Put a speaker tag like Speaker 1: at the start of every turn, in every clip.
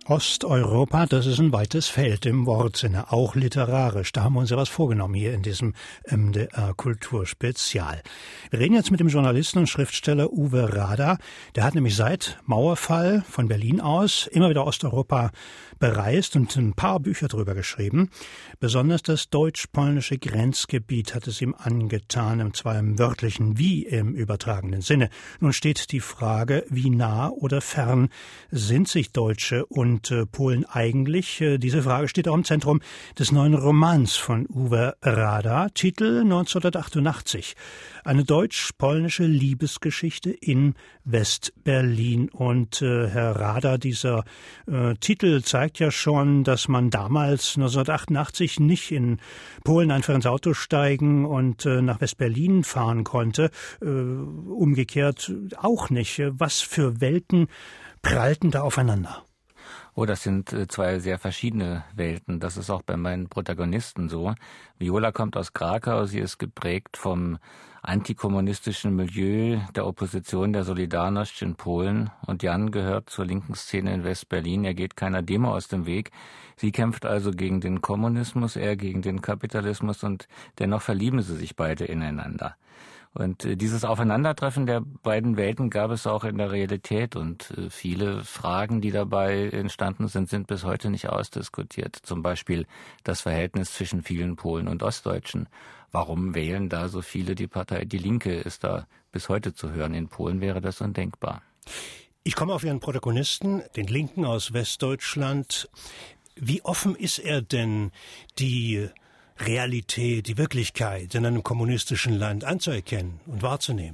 Speaker 1: Osteuropa, das ist ein weites Feld im Wortsinne, auch literarisch. Da haben wir uns ja was vorgenommen hier in diesem MDR Kulturspezial. Wir reden jetzt mit dem Journalisten und Schriftsteller Uwe Rader. Der hat nämlich seit Mauerfall von Berlin aus immer wieder Osteuropa bereist und ein paar Bücher darüber geschrieben. Besonders das deutsch-polnische Grenzgebiet hat es ihm angetan, und zwar im wörtlichen wie im übertragenen Sinne. Nun steht die Frage, wie nah oder fern sind sich Deutsche und Polen eigentlich? Diese Frage steht auch im Zentrum des neuen Romans von Uwe Rader, Titel 1988. Eine deutsch-polnische Liebesgeschichte in West-Berlin. Und Herr Rader, dieser Titel zeigt ja schon, dass man damals 1988 nicht in Polen einfach ins Auto steigen und nach West-Berlin fahren konnte. Umgekehrt auch nicht. Was für Welten prallten da aufeinander?
Speaker 2: Oh, das sind zwei sehr verschiedene Welten. Das ist auch bei meinen Protagonisten so. Viola kommt aus Krakau. Sie ist geprägt vom antikommunistischen Milieu der Opposition der Solidarność in Polen. Und Jan gehört zur linken Szene in West-Berlin. Er geht keiner Demo aus dem Weg. Sie kämpft also gegen den Kommunismus, er gegen den Kapitalismus, und dennoch verlieben sie sich beide ineinander. Und dieses Aufeinandertreffen der beiden Welten gab es auch in der Realität, und viele Fragen, die dabei entstanden sind bis heute nicht ausdiskutiert. Zum Beispiel das Verhältnis zwischen vielen Polen und Ostdeutschen. Warum wählen da so viele die Partei Die Linke? Ist da bis heute zu hören. In Polen wäre das undenkbar.
Speaker 1: Ich komme auf Ihren Protagonisten, den Linken aus Westdeutschland. Wie offen ist er denn, die Realität, die Wirklichkeit in einem kommunistischen Land anzuerkennen und wahrzunehmen?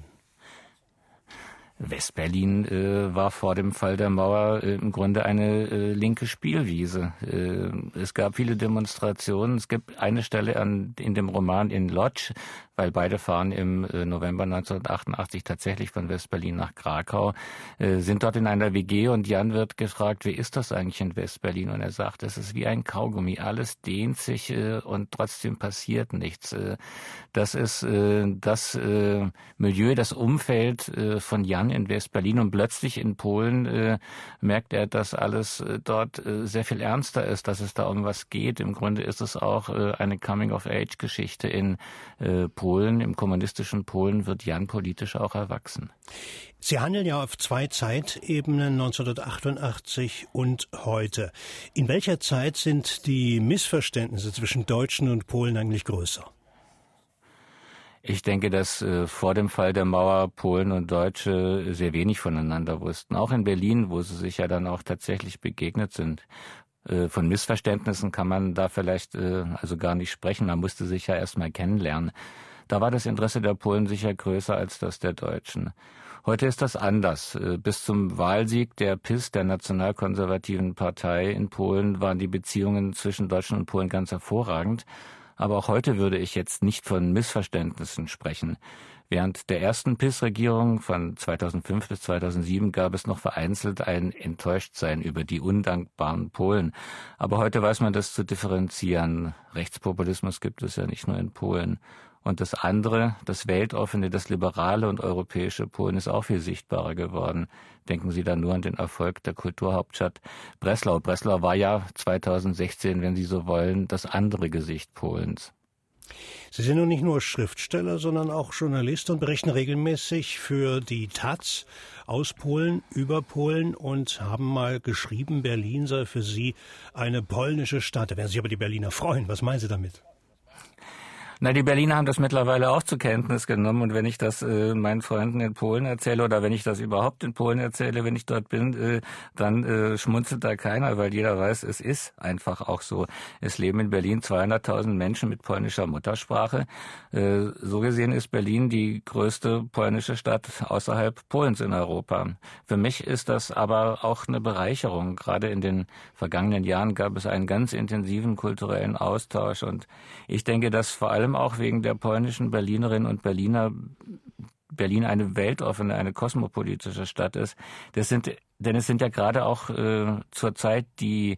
Speaker 2: Westberlin war vor dem Fall der Mauer im Grunde eine linke Spielwiese. Es gab viele Demonstrationen. Es gibt eine Stelle in dem Roman in Lodz, weil beide fahren im November 1988 tatsächlich von Westberlin nach Krakau, sind dort in einer WG, und Jan wird gefragt, wie ist das eigentlich in Westberlin? Und er sagt, es ist wie ein Kaugummi, alles dehnt sich und trotzdem passiert nichts. Das ist das Milieu, das Umfeld von Jan in Westberlin, und plötzlich in Polen merkt er, dass alles dort sehr viel ernster ist, dass es da um was geht. Im Grunde ist es auch eine Coming-of-Age-Geschichte in Polen. Im kommunistischen Polen wird Jan politisch auch erwachsen.
Speaker 1: Sie handeln ja auf zwei Zeitebenen, 1988 und heute. In welcher Zeit sind die Missverständnisse zwischen Deutschen und Polen eigentlich größer?
Speaker 2: Ich denke, dass vor dem Fall der Mauer Polen und Deutsche sehr wenig voneinander wussten. Auch in Berlin, wo sie sich ja dann auch tatsächlich begegnet sind. Von Missverständnissen kann man da vielleicht also gar nicht sprechen. Man musste sich ja erst mal kennenlernen. Da war das Interesse der Polen sicher größer als das der Deutschen. Heute ist das anders. Bis zum Wahlsieg der PiS, der nationalkonservativen Partei in Polen, waren die Beziehungen zwischen Deutschland und Polen ganz hervorragend. Aber auch heute würde ich jetzt nicht von Missverständnissen sprechen. Während der ersten PiS-Regierung von 2005 bis 2007 gab es noch vereinzelt ein Enttäuschtsein über die undankbaren Polen. Aber heute weiß man das zu differenzieren. Rechtspopulismus gibt es ja nicht nur in Polen. Und das andere, das weltoffene, das liberale und europäische Polen ist auch viel sichtbarer geworden. Denken Sie da nur an den Erfolg der Kulturhauptstadt Breslau. Breslau war ja 2016, wenn Sie so wollen, das andere Gesicht Polens.
Speaker 1: Sie sind nun nicht nur Schriftsteller, sondern auch Journalist und berichten regelmäßig für die taz aus Polen, über Polen, und haben mal geschrieben, Berlin sei für Sie eine polnische Stadt. Da werden sich aber die Berliner freuen. Was meinen Sie damit?
Speaker 2: Na, die Berliner haben das mittlerweile auch zur Kenntnis genommen, und wenn ich das meinen Freunden in Polen erzähle, oder wenn ich das überhaupt in Polen erzähle, wenn ich dort bin, dann schmunzelt da keiner, weil jeder weiß, es ist einfach auch so. Es leben in Berlin 200.000 Menschen mit polnischer Muttersprache. So gesehen ist Berlin die größte polnische Stadt außerhalb Polens in Europa. Für mich ist das aber auch eine Bereicherung. Gerade in den vergangenen Jahren gab es einen ganz intensiven kulturellen Austausch, und ich denke, dass vor allem auch wegen der polnischen Berlinerinnen und Berliner Berlin eine weltoffene, eine kosmopolitische Stadt ist. Denn es sind ja gerade auch zurzeit die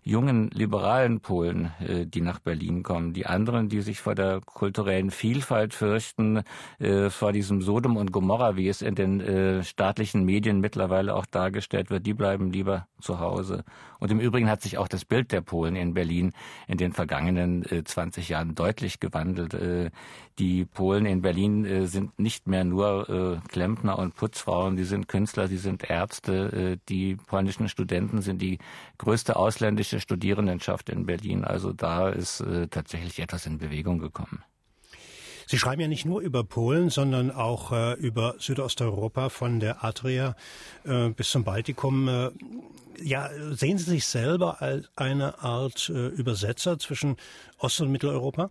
Speaker 2: jungen, liberalen Polen, die nach Berlin kommen. Die anderen, die sich vor der kulturellen Vielfalt fürchten, vor diesem Sodom und Gomorra, wie es in den staatlichen Medien mittlerweile auch dargestellt wird, die bleiben lieber zu Hause. Und im Übrigen hat sich auch das Bild der Polen in Berlin in den vergangenen 20 Jahren deutlich gewandelt. Die Polen in Berlin sind nicht mehr nur Klempner und Putzfrauen, die sind Künstler, die sind Ärzte. Die polnischen Studenten sind die größte ausländische Studierendenschaft in Berlin. Also da ist tatsächlich etwas in Bewegung gekommen.
Speaker 1: Sie schreiben ja nicht nur über Polen, sondern auch über Südosteuropa, von der Adria bis zum Baltikum. Sehen Sie sich selber als eine Art Übersetzer zwischen Ost- und Mitteleuropa?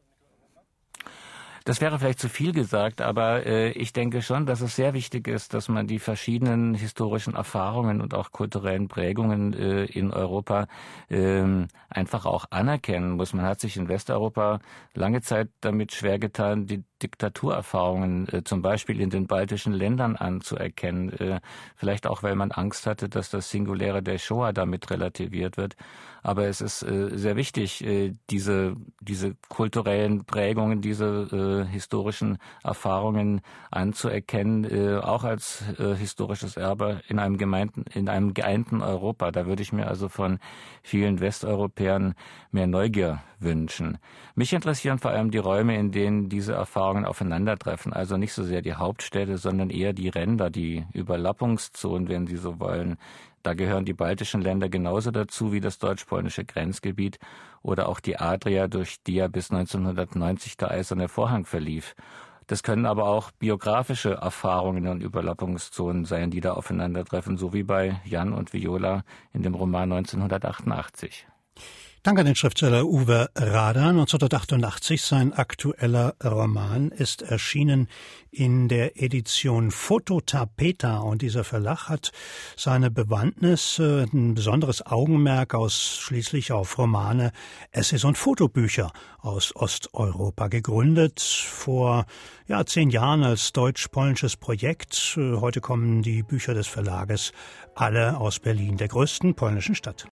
Speaker 2: Das wäre vielleicht zu viel gesagt, aber ich denke schon, dass es sehr wichtig ist, dass man die verschiedenen historischen Erfahrungen und auch kulturellen Prägungen in Europa einfach auch anerkennen muss. Man hat sich in Westeuropa lange Zeit damit schwer getan, die Diktaturerfahrungen zum Beispiel in den baltischen Ländern anzuerkennen. Vielleicht auch, weil man Angst hatte, dass das Singuläre der Shoah damit relativiert wird. Aber es ist sehr wichtig, diese kulturellen Prägungen, diese historischen Erfahrungen anzuerkennen, auch als historisches Erbe in einem geeinten Europa. Da würde ich mir also von vielen Westeuropäern mehr Neugier wünschen. Mich interessieren vor allem die Räume, in denen diese Erfahrungen aufeinandertreffen. Also nicht so sehr die Hauptstädte, sondern eher die Ränder, die Überlappungszonen, wenn Sie so wollen. Da gehören die baltischen Länder genauso dazu wie das deutsch-polnische Grenzgebiet oder auch die Adria, durch die ja bis 1990 der Eiserne Vorhang verlief. Das können aber auch biografische Erfahrungen und Überlappungszonen sein, die da aufeinandertreffen, so wie bei Jan und Viola in dem Roman 1988.
Speaker 1: Danke an den Schriftsteller Uwe Rader. 1988, sein aktueller Roman, ist erschienen in der Edition Fototapeta. Und dieser Verlag hat seine Bewandtnis, ein besonderes Augenmerk ausschließlich auf Romane, Essays und Fotobücher aus Osteuropa gegründet. Vor 10 Jahren als deutsch-polnisches Projekt. Heute kommen die Bücher des Verlages alle aus Berlin, der größten polnischen Stadt.